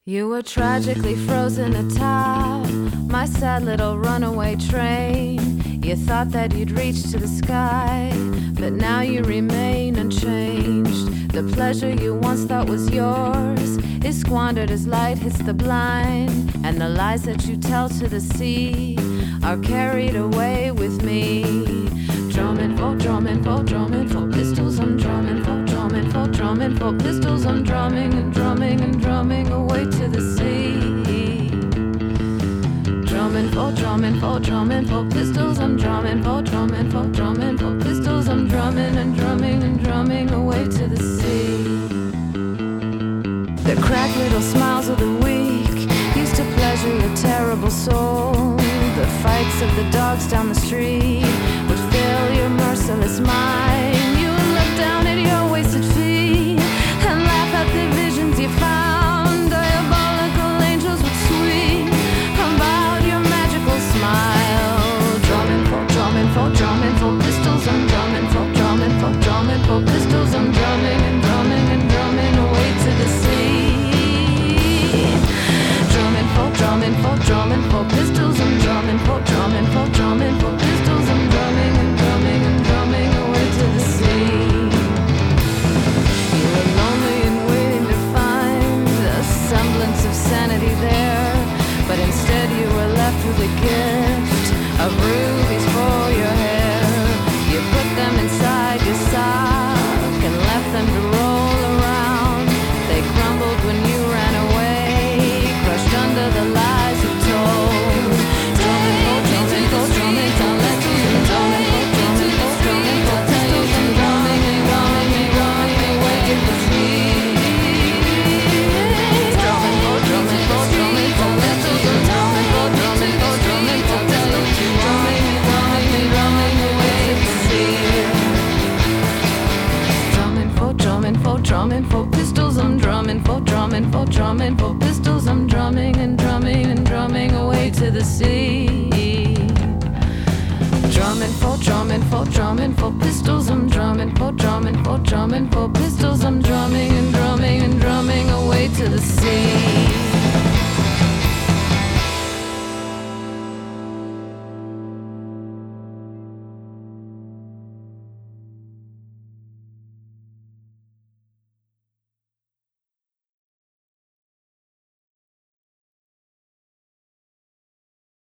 You were tragically frozen atop my sad little runaway train. You thought that you'd reach to the sky, but now you remain unchanged. The pleasure you once thought was yours is squandered as light hits the blind, and the lies that you tell to the sea are carried away with me. Drumming for pistols, I'm drumming for pistols, I'm drumming and drumming and drumming away to the sea. Drumming for pistols, I'm drumming for pistols, I'm drumming and drumming and drumming away to the sea. The cracked little smiles of the weak used to pleasure your terrible soul. The fights of the dogs down the street would fill your merciless mind. You would look down at your wasted feet and laugh at the visions you found. Diabolical angels would sweep about your magical smile. Drumming for pistols, I'm drumming for pistols, I'm drumming and drumming and drumming away to the sea. Drumming for pistols, I'm drumming for pistols, I'm drumming and drumming and drumming away to the sea. You were lonely and waiting to find a semblance of sanity there, but instead you were left with a gift of rubies for your hair. You put them inside your sock and left them to roll around. They crumbled when you ran away, crushed under the lies you told. Drumming for pistols, I'm drumming and drumming and drumming and drumming away to the sea. Drumming for pistols, I'm drumming for pistols, I'm drumming and drumming and drumming away to the sea. Drumming for pistols, I'm drumming for pistols, I'm drumming and drumming and drumming away to the sea. Drumming for pistols, I'm drumming for